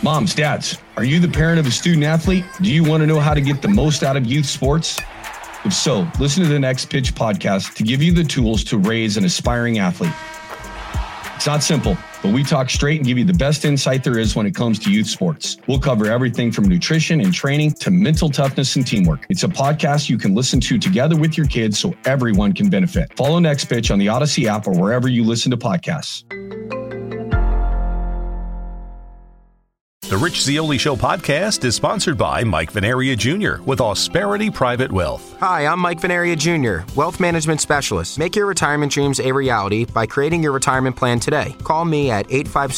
Moms, dads, are you the parent of a student athlete? Do you want to know how to get the most out of youth sports? If so, listen to the Next Pitch podcast to give you the tools to raise an aspiring athlete. It's not simple, but we talk straight and give you the best insight there is when it comes to youth sports. We'll cover everything from nutrition and training to mental toughness and teamwork. It's a podcast you can listen to together with your kids so everyone can benefit. Follow Next Pitch on the Odyssey app or wherever you listen to podcasts. The Rich Zeoli Show podcast is sponsored by Mike Venaria Jr. with Ausperity Private Wealth. Hi, I'm Mike Venaria Jr., Wealth Management Specialist. Make your retirement dreams a reality by creating your retirement plan today. Call me at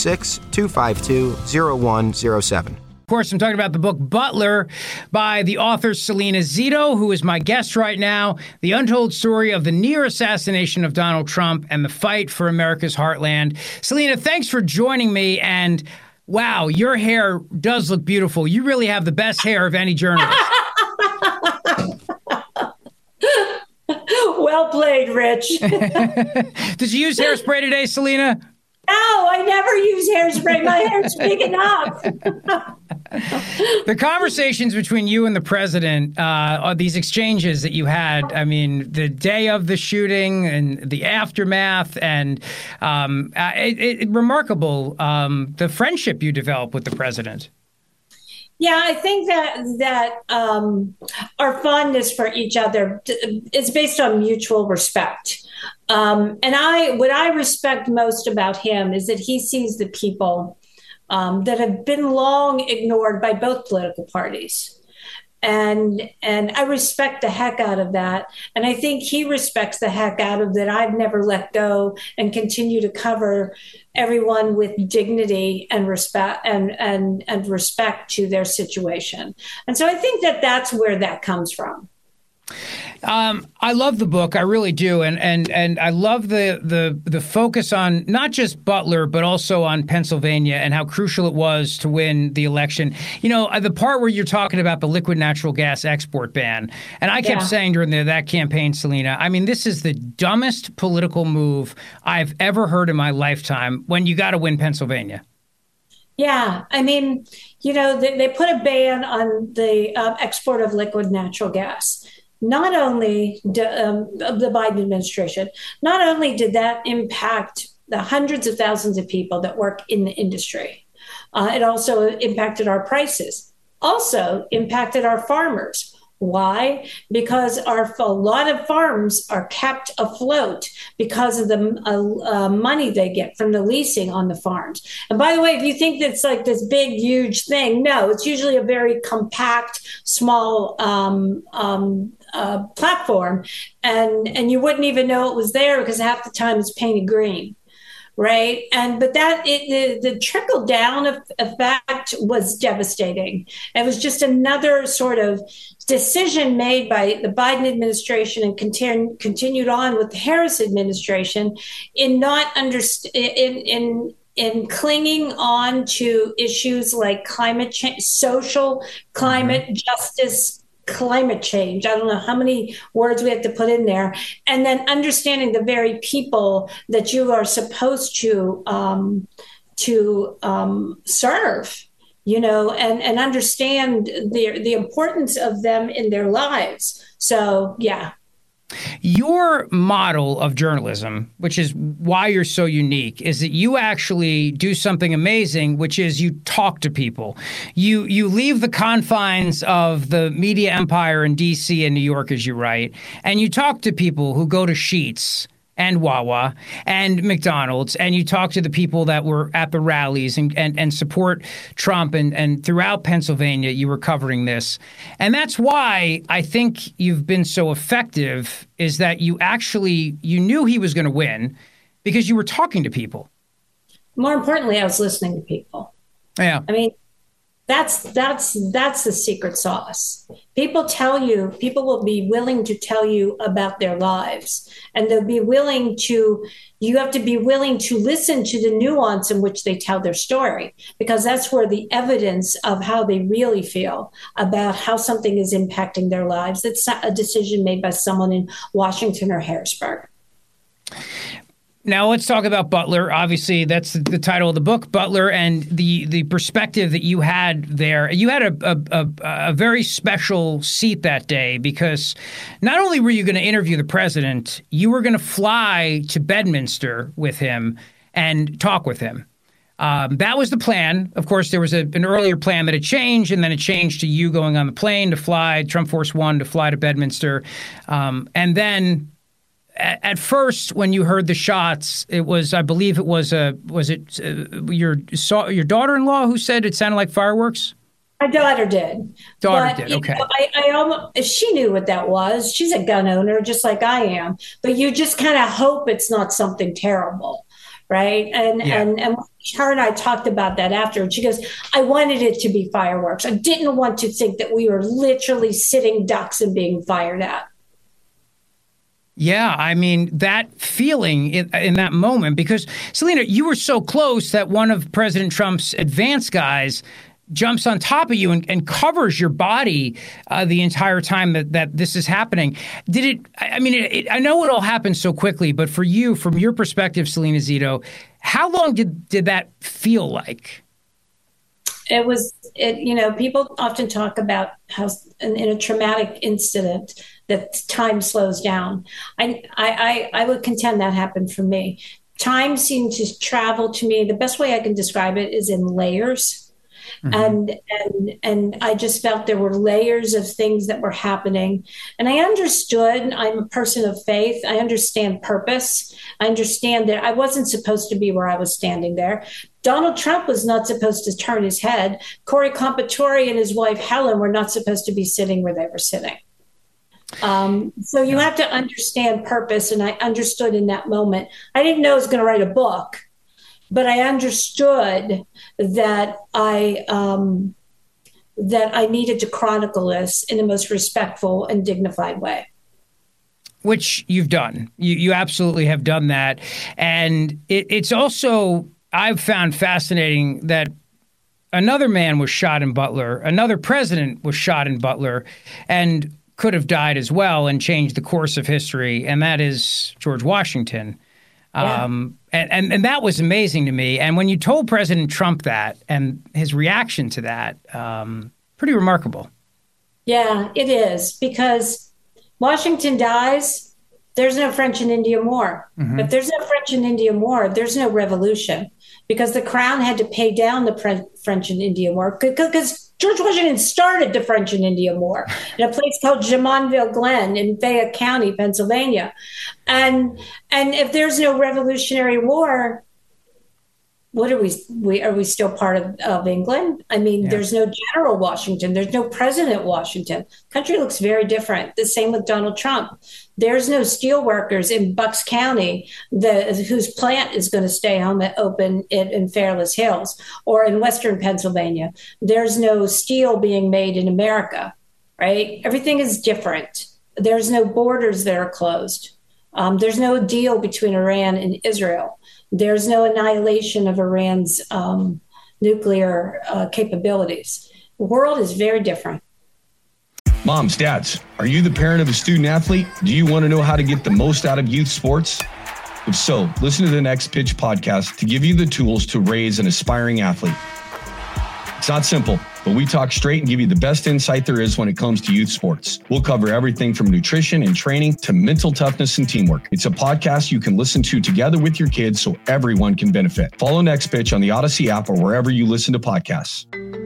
856-252-0107. Of course, I'm talking about the book Butler by the author Selena Zito, who is my guest right now. The untold story of the near assassination of Donald Trump and the fight for America's heartland. Selena, thanks for joining me. And wow, your hair does look beautiful. You really have the best hair of any journalist. Well played, Rich. Did you use hairspray today, Selena? No, I never use hairspray. My hair's big enough. The conversations between you and the president, these exchanges that you had, I mean, the day of the shooting and the aftermath, and remarkable, the friendship you developed with the president. Yeah, I think that our fondness for each other is based on mutual respect. And what I respect most about him is that he sees the people that have been long ignored by both political parties. And I respect the heck out of that. And I think he respects the heck out of that I've never let go and continue to cover everyone with dignity and respect and respect to their situation. And so I think that that's where that comes from. I love the book. I really do. And I love the focus on not just Butler, but also on Pennsylvania and how crucial it was to win the election. You know, the part where you're talking about the liquid natural gas export ban. And I kept saying during that campaign, Selena, I mean, this is the dumbest political move I've ever heard in my lifetime when you got to win Pennsylvania. Yeah, I mean, you know, they put a ban on the export of liquid natural gas. Not only the Biden administration, not only did that impact the hundreds of thousands of people that work in the industry, it also impacted our prices, also impacted our farmers. Why? Because a lot of farms are kept afloat because of the money they get from the leasing on the farms. And by the way, if you think that's like this big, huge thing, no, it's usually a very compact, small platform, and you wouldn't even know it was there because half the time it's painted green. Right. But the trickle down effect was devastating. It was just another sort of decision made by the Biden administration and continued on with the Harris administration in not in clinging on to issues like climate change, social climate justice, climate change. I don't know how many words we have to put in there. And then understanding the very people that you are supposed to serve, you know, and understand the importance of them in their lives. So, yeah. Your model of journalism, which is why you're so unique, is that you actually do something amazing, which is you talk to people. You leave the confines of the media empire in D.C. and New York, as you write, and you talk to people who go to Sheetz and Wawa and McDonald's, and you talk to the people that were at the rallies and support Trump, and throughout Pennsylvania you were covering this. And that's why I think you've been so effective, is that you knew he was going to win because you were talking to people. More importantly, I was listening to people. Yeah. I mean, that's the secret sauce. People will be willing to tell you about their lives, and you have to be willing to listen to the nuance in which they tell their story, because that's where the evidence of how they really feel about how something is impacting their lives. It's not a decision made by someone in Washington or Harrisburg. Now let's talk about Butler. Obviously, that's the title of the book, Butler, and the perspective that you had there. You had a very special seat that day because not only were you going to interview the president, you were going to fly to Bedminster with him and talk with him. That was the plan. Of course, there was an earlier plan that had changed, and then it changed to you going on the plane to fly, Trump Force One, to fly to Bedminster. And then at first, when you heard the shots, it was, I believe it was your daughter-in-law who said it sounded like fireworks? My daughter did. Okay. I almost, she knew what that was. She's a gun owner, just like I am. But you just kind of hope it's not something terrible. Right. And her and I talked about that after. And she goes, I wanted it to be fireworks. I didn't want to think that we were literally sitting ducks and being fired at. Yeah, I mean, that feeling in that moment, because Selena, you were so close that one of President Trump's advance guys jumps on top of you and covers your body the entire time that this is happening. Did it? I mean, I know it all happened so quickly, but for you, from your perspective, Selena Zito, how long did that feel like? It was, people often talk about how in a traumatic incident that time slows down. I would contend that happened for me. Time seemed to travel to me. The best way I can describe it is in layers. Mm-hmm. And I just felt there were layers of things that were happening. And I understood, I'm a person of faith. I understand purpose. I understand that I wasn't supposed to be where I was standing there. Donald Trump was not supposed to turn his head. Corey Compatore and his wife, Helen, were not supposed to be sitting where they were sitting. So you have to understand purpose. And I understood in that moment. I didn't know I was going to write a book. But I understood that I needed to chronicle this in the most respectful and dignified way. Which you've done. You absolutely have done that. And it's also, I've found fascinating that another man was shot in Butler, another president was shot in Butler, and could have died as well and changed the course of history, and that is George Washington. Yeah. And that was amazing to me. And when you told President Trump that and his reaction to that, pretty remarkable. Yeah, it is, because Washington dies, there's no French and Indian War. Mm-hmm. If there's no French and Indian War, there's no revolution, because the crown had to pay down the French and Indian War, because George Washington started the French and Indian War in a place called Jumonville Glen in Fayette County, Pennsylvania. And if there's no Revolutionary War, what are we? Are we still part of England? I mean, yeah. There's no General Washington. There's no President Washington. Country looks very different. The same with Donald Trump. There's no steel workers in Bucks County whose plant is going to stay home and open in Fairless Hills or in Western Pennsylvania. There's no steel being made in America, right? Everything is different. There's no borders that are closed. There's no deal between Iran and Israel. There's no annihilation of Iran's nuclear capabilities. The world is very different. Moms, dads, are you the parent of a student athlete? Do you want to know how to get the most out of youth sports? If so, listen to the Next Pitch podcast to give you the tools to raise an aspiring athlete. It's not simple, but we talk straight and give you the best insight there is when it comes to youth sports. We'll cover everything from nutrition and training to mental toughness and teamwork. It's a podcast you can listen to together with your kids so everyone can benefit. Follow Next Pitch on the Odyssey app or wherever you listen to podcasts.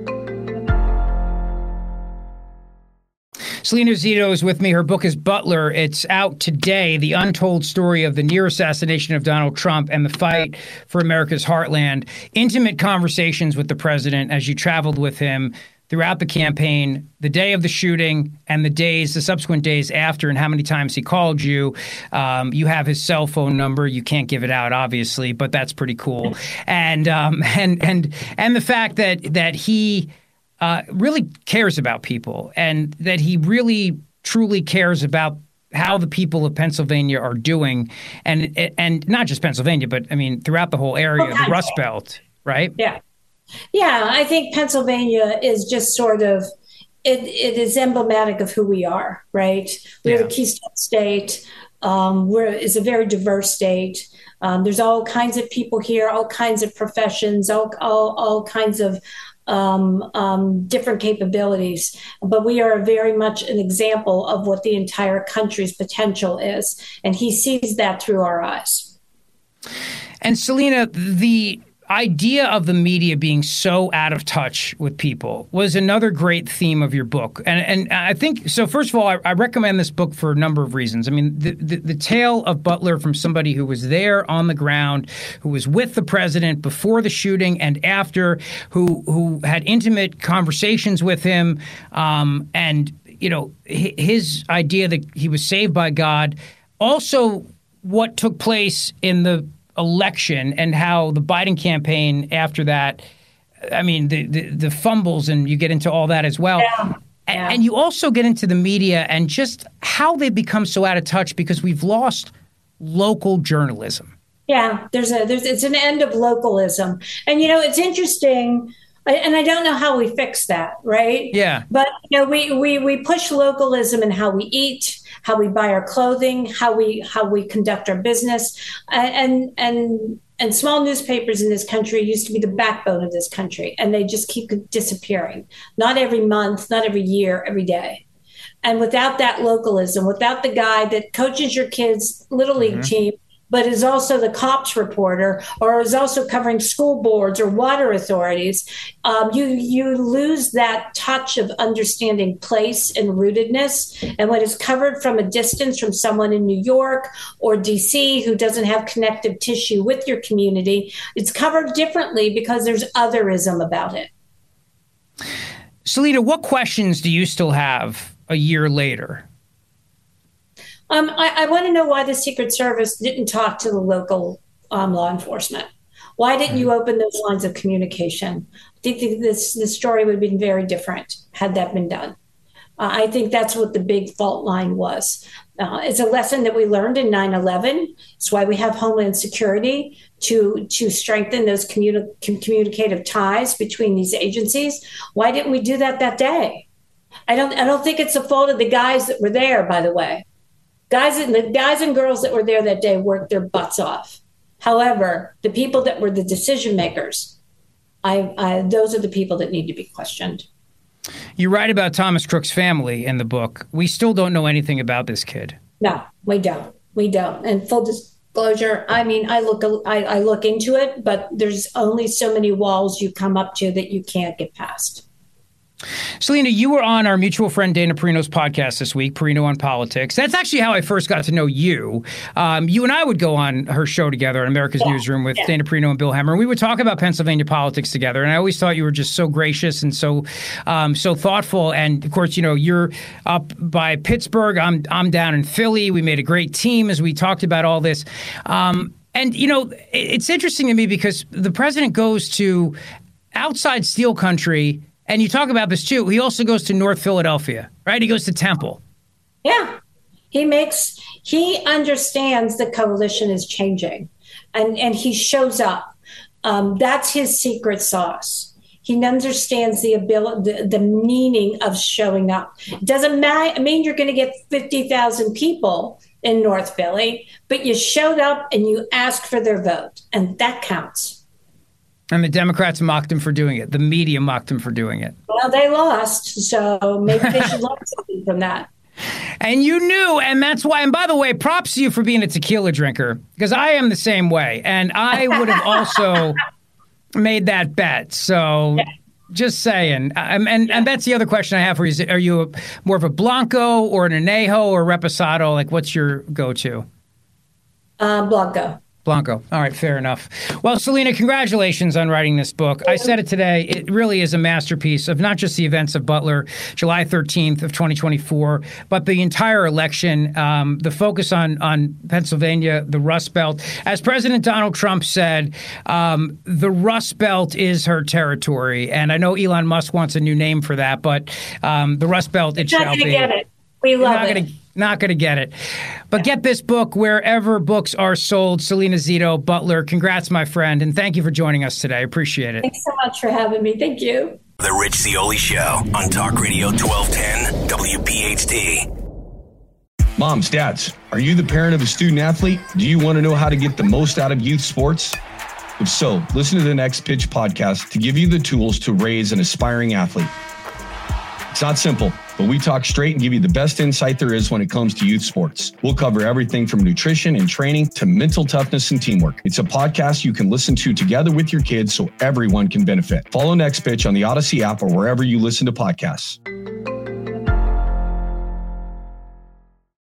Selena Zito is with me. Her book is Butler. It's out today, The Untold Story of the Near Assassination of Donald Trump and the Fight for America's Heartland. Intimate conversations with the president as you traveled with him throughout the campaign, the day of the shooting and the subsequent days after, and how many times he called you. You have his cell phone number. You can't give it out, obviously, but that's pretty cool. And the fact that he really cares about people, and that he really truly cares about how the people of Pennsylvania are doing, and not just Pennsylvania, but I mean throughout the whole area, the Rust Belt, right? Yeah, I think Pennsylvania is just sort of it is emblematic of who we are, right? We're the Keystone State. It's a very diverse state. There's all kinds of people here, all kinds of professions, all kinds of different capabilities. But we are very much an example of what the entire country's potential is. And he sees that through our eyes. And Selena, the idea of the media being so out of touch with people was another great theme of your book. And I think, so first of all, I recommend this book for a number of reasons. I mean, the tale of Butler from somebody who was there on the ground, who was with the president before the shooting and after, who had intimate conversations with him, and, you know, his idea that he was saved by God. Also, what took place in the election and how the Biden campaign after that, I mean, the fumbles, and you get into all that as well. Yeah. And you also get into the media and just how they become so out of touch because we've lost local journalism. Yeah, it's an end of localism. And, you know, it's interesting. And I don't know how we fix that, right? Yeah. But, you know, we push localism in how we eat, how we buy our clothing, how we conduct our business, and small newspapers in this country used to be the backbone of this country, and they just keep disappearing. Not every month, not every year, every day. And without that localism, without the guy that coaches your kids' little league team, but is also the cops reporter or is also covering school boards or water authorities, you lose that touch of understanding place and rootedness. And when it's covered from a distance from someone in New York or DC who doesn't have connective tissue with your community, it's covered differently because there's otherism about it. Selena, what questions do you still have a year later? I want to know why the Secret Service didn't talk to the local law enforcement. Why didn't you open those lines of communication? I think this story would have been very different had that been done. I think that's what the big fault line was. It's a lesson that we learned in 9/11. It's why we have Homeland Security to strengthen those communicative ties between these agencies. Why didn't we do that day? I don't think it's the fault of the guys that were there, by the way. The guys and girls that were there that day worked their butts off. However, the people that were the decision makers, those are the people that need to be questioned. You write about Thomas Crook's family in the book. We still don't know anything about this kid. No, we don't. We don't. And full disclosure, I mean, I look into it, but there's only so many walls you come up to that you can't get past. Selena, you were on our mutual friend Dana Perino's podcast this week, Perino on Politics. That's actually how I first got to know you. You and I would go on her show together in America's Newsroom with Dana Perino and Bill Hemmer. And we would talk about Pennsylvania politics together. And I always thought you were just so gracious and so thoughtful. And of course, you know, you're up by Pittsburgh. I'm down in Philly. We made a great team as we talked about all this. And, you know, it's interesting to me because the president goes to outside steel country. And you talk about this, too. He also goes to North Philadelphia, right? He goes to Temple. Yeah. He understands the coalition is changing, and he shows up. That's his secret sauce. He understands the meaning of showing up. It doesn't mean you're going to get 50,000 people in North Philly, but you showed up and you asked for their vote, and that counts. And the Democrats mocked him for doing it. The media mocked him for doing it. Well, they lost, so maybe they should learn something from that. And you knew, and that's why, and by the way, props to you for being a tequila drinker, because I am the same way. And I would have also made that bet. So just saying. And that's the other question I have for you. Are you more of a Blanco or an Añejo or Reposado? Like, what's your go-to? Blanco. All right, fair enough. Well, Selena, congratulations on writing this book. I said it today. It really is a masterpiece of not just the events of Butler, July 13th of 2024, but the entire election, the focus on Pennsylvania, the Rust Belt. As President Donald Trump said, the Rust Belt is her territory. And I know Elon Musk wants a new name for that, but the Rust Belt, it shall be. Get it. We love it. Not going to get it. But get this book wherever books are sold. Selena Zito, Butler, congrats, my friend. And thank you for joining us today. I appreciate it. Thanks so much for having me. Thank you. The Rich Zeoli Show on Talk Radio 1210 WPHT. Moms, dads, are you the parent of a student athlete? Do you want to know how to get the most out of youth sports? If so, listen to the Next Pitch podcast to give you the tools to raise an aspiring athlete. It's not simple, but we talk straight and give you the best insight there is when it comes to youth sports. We'll cover everything from nutrition and training to mental toughness and teamwork. It's a podcast you can listen to together with your kids so everyone can benefit. Follow Next Pitch on the Odyssey app or wherever you listen to podcasts.